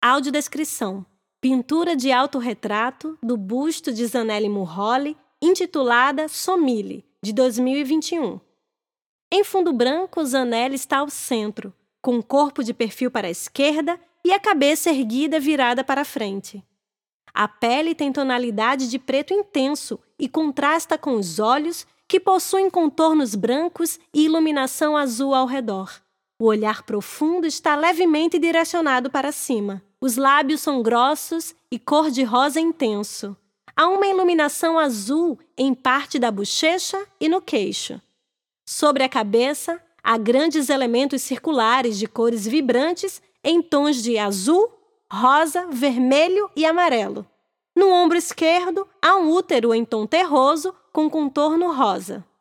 Audiodescrição: pintura de autorretrato do busto de Zanele Murroli, intitulada Somile, de 2021. Em fundo branco, Zanele está ao centro, com o corpo de perfil para a esquerda e a cabeça erguida virada para a frente. A pele tem tonalidade de preto intenso e contrasta com os olhos, que possuem contornos brancos e iluminação azul ao redor. O olhar profundo está levemente direcionado para cima. Os lábios são grossos e cor-de-rosa intenso. Há uma iluminação azul em parte da bochecha e no queixo. Sobre a cabeça, há grandes elementos circulares de cores vibrantes em tons de azul, rosa, vermelho e amarelo. No ombro esquerdo, há um útero em tom terroso com contorno rosa.